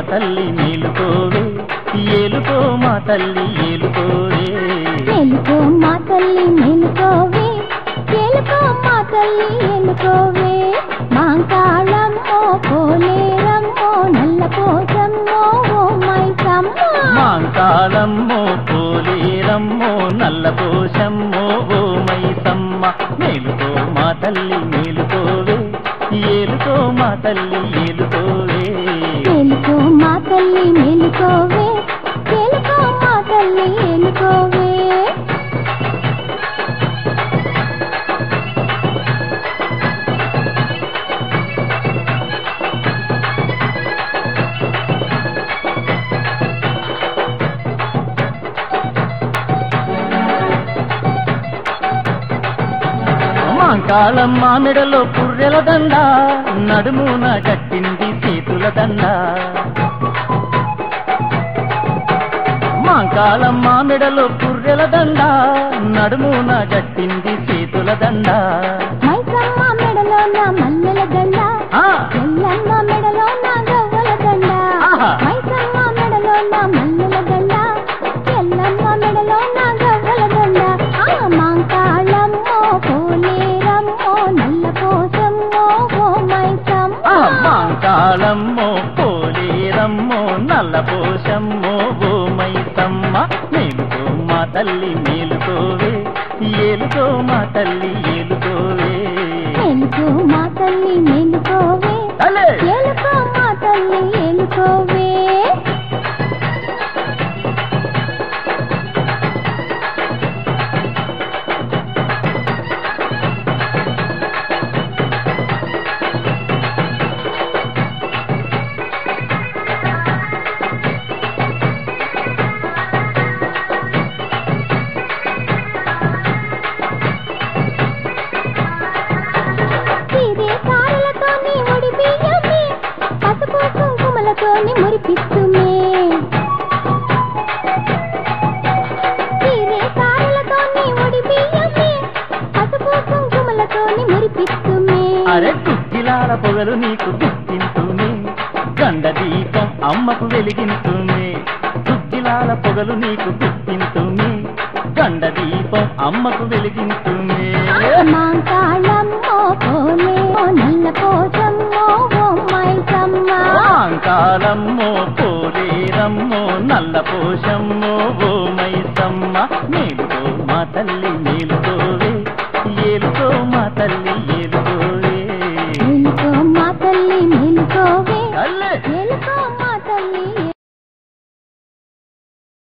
తల్లి మేలుకోవే, ఏలుకో మా తల్లి ఏలుకోవే. మేలుకో మా తల్లి మేలుకోవే, ఏలుకో మా తల్లి ఏలుకోవే. మాంకాళమ్మో పోలేరమ్మో నల్ల పోసమ్మో ఓ మైసమ్మ. మాంకాళమ్మో పోలేరమ్మో నల్ల పోసమ్మో ఓ మైసమ్మ. మేలుకో మా తల్లి మేలుకోవే, ఏలుకో మా తల్లి ఏలుకోవే. మేలుకో మా తల్లి మేలుకోవే, ఏలుకో మా తల్లి ఏలుకోవే. మాంకాళమ్మ మెడలో పుర్రెల దండ, నడుమున కట్టింది చేతుల దండ. మాంకాళమ్మ మెడలో పుర్రెల దండ, నడుమున కట్టింది చేతుల దండ. మైసమ్మ మెడలో నా మల్లెల దండ, ఎల్లమ్మ మెడలో నా గవ్వల దండ. మైసమ్మ మెడలో నా మల్లెల దండ, ఎల్లమ్మ మెడలో నా గవ్వల దండ. మాంకాళమ్మో పోలేరమ్మో నల్ల పోసమ్మో ఓ మైసమ్మ. మాంకాళమ్మో పోలేరమ్మో నల్ల పోసమ్మో ఓ మైసమ్మ. మేలుకో మా తల్లి మేలుకోవే, ఏలుకో మా తల్లి ఏలుకోవే. మేలుకో మా తల్లి మేలుకోవే, ఏలుకో మా తల్లి ఏలుకోవే. మురిపిస్తుమే పసుపు కుంకుమలతోని మురిపిస్తుమే. అరే కుక్కిలాల పొగలు నీకు గుర్తింతుమే, గండ దీపం అమ్మకు వెలిగింతుమే. కుక్కిలాల పొగలు నీకు గుర్తింతుమే, గండ దీపం అమ్మకు వెలిగింతుమే. మాంకాళమ్మో పోలే నల్ల పోసమ్మో ఓ మైసమ్మ. మాంకాళమ్మో పోలేరమ్మో నల్ల పోసమ్మో ఓ మైసమ్మ. మేలుకో మా తల్లి